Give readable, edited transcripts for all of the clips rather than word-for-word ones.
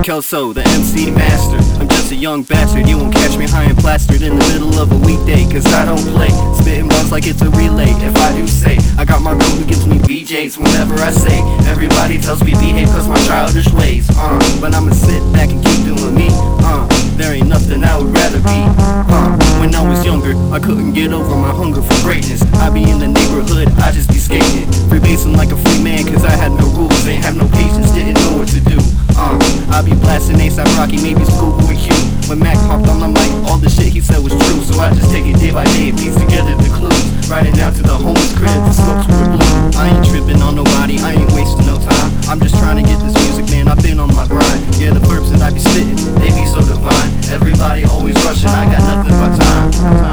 Kelso, the MC master. I'm just a young bastard. You won't catch me high and plastered in the middle of a weekday, cause I don't play. Spitting bars like it's a relay. If I do say, I got my girl who gives me BJs whenever I say. Everybody tells me behave cause my childish ways. But I'ma sit back and keep doing me. There ain't nothing I would rather be. When I was younger, I couldn't get over my hunger for greatness. I be in the neighborhood, I just be skating, freebasing like a free man, cause I had no rules, ain't have no patience, didn't know what to do. I be blasting A$AP Rocky, maybe Schoolboy Q. When Mac hopped on the mic, all the shit he said was true. So I just take it day by day, piece together the clues. Riding down to the homeless crib, the smokes were blue. I ain't tripping on nobody, I ain't wasting no time. I'm just trying to get this music, man, I've been on my grind. Yeah, the verbs that I be spitting, they be so divine. Everybody always rushing, I got nothing but time.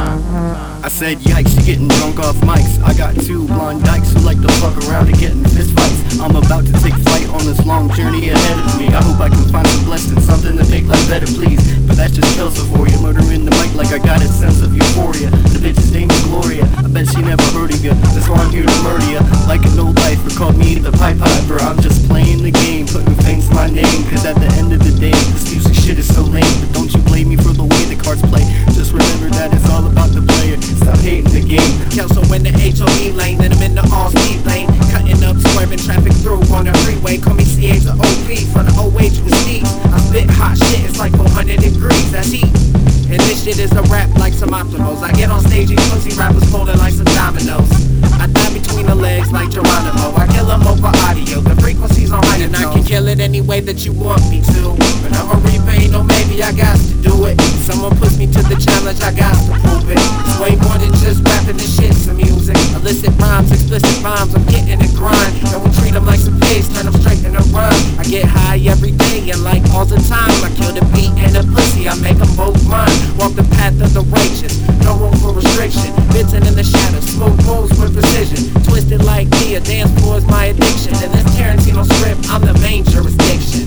I said yikes, you getting drunk off mics. I got two blonde dykes who like to fuck around and get in fist fights. I'm about to take flight on this long journey ahead of me. I hope I can find some blessing, something to make life better, please. But that's just Kelso for you, murdering the mic like I got a sense of euphoria. The bitch's name is Gloria, I bet she never heard of ya. That's why I'm here to murder ya, like an old lifer. Called me the Pied Piper, I'm just playing the game, putting things to my name. Cause at the end of the day, this music shit is so lame. But don't you blame me for the way the cards play. Just remember that it's all about the player, stop hating the game. Kelso in the HOV lane, then I'm in the all-speed lane. Cutting up, swerving traffic through on the freeway. Call me CH or OP, from the OH to the Steez. I spit hot shit, it's like 400 degrees, that's heat. And this shit is a rap like some optimals. I get on stage, these pussy rappers folding like some dominoes. I die between the legs like Geronimo. I kill them over audio, the frequency's on high, and I can kill it any way that you want me to. But I'ma repay, no maybe I got to do it. Someone puts me to the challenge, I got to prove it. It's way more than just rapping, this shit's some music. Illicit rhymes, explicit rhymes, I'm getting it grind. And we treat them like some pigs, turn them straight in a rhyme. I get high every day and like all the time. I kill the beat and the pussy, I make them both mine. Walk the path of the righteous, no room for restriction. Bitten in the shadows, smooth moves with precision. Twisted like me, a dance floor is my addiction. In this Tarantino script, I'm the main jurisdiction.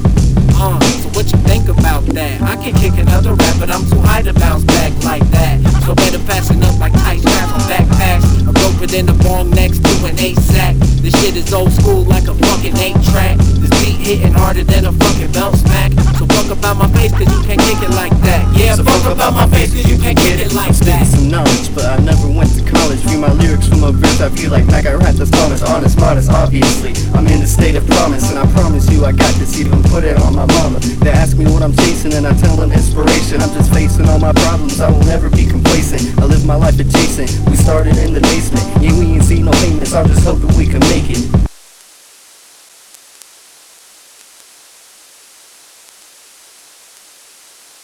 So what you think about that? I can kick another rap, but I'm too high to bounce back like that. So better fasten up like tight straps on backpacks. I rope it in the bong next to an A-sack. This shit is old school like a fucking 8-track. This beat hitting harder than a fucking belt smack. So fuck about my face cause you can't kick it like that. Yeah, so fuck about my face cause you can't get it like that. Some knowledge, but I never went to college. View my lyrics from a verse, I feel like Mac. I rap this honest, modest, obviously. I'm in a state of promise, and I promise you I got this, even put it on my mama. They ask me what I'm chasing, and I tell them inspiration. I'm just facing all my problems, I will never be complacent. I live my life adjacent, we started in the basement. Yeah, we ain't seen no payments, I'm just hoping we can make it.